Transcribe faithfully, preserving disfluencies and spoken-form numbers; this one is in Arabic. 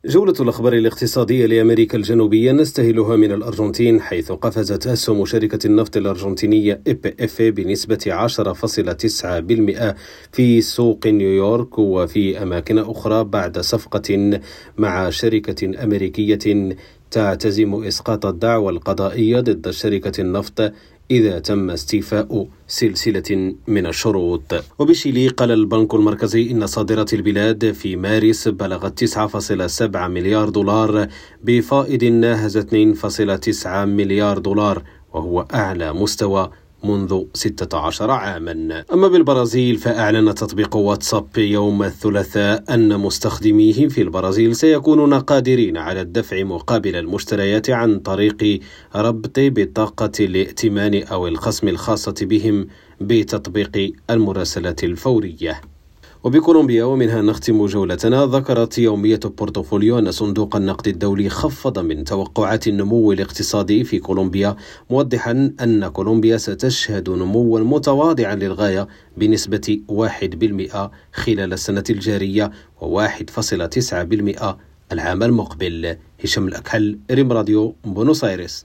جولة الأخبار الاقتصادية لأمريكا الجنوبية نستهلها من الأرجنتين، حيث قفزت أسهم شركة النفط الأرجنتينية إي بي إف بنسبة عشرة فاصلة تسعة بالمئة في سوق نيويورك وفي أماكن أخرى بعد صفقة مع شركة أمريكية تعتزم إسقاط الدعوى القضائية ضد شركة النفط إذا تم استيفاء سلسلة من الشروط. وبشيلي قال البنك المركزي إن صادرات البلاد في مارس بلغت تسعة فاصلة سبعة مليار دولار بفائض ناهز اثنين فاصلة تسعة مليار دولار، وهو أعلى مستوى منذ ستة عشر عاما. أما بالبرازيل فأعلن تطبيق واتساب يوم الثلاثاء أن مستخدميه في البرازيل سيكونون قادرين على الدفع مقابل المشتريات عن طريق ربط بطاقة الائتمان أو الخصم الخاصة بهم بتطبيق المراسلات الفورية. وبكولومبيا ومنها نختم جولتنا، ذكرت يومية بورتفوليو أن صندوق النقد الدولي خفض من توقعات النمو الاقتصادي في كولومبيا، موضحا أن كولومبيا ستشهد نموا متواضعا للغاية بنسبة واحد بالمئة خلال السنة الجارية وواحد فاصلة تسعة بالمئة العام المقبل. هشام الأكحل، ريم راديو، بونوس آيرس.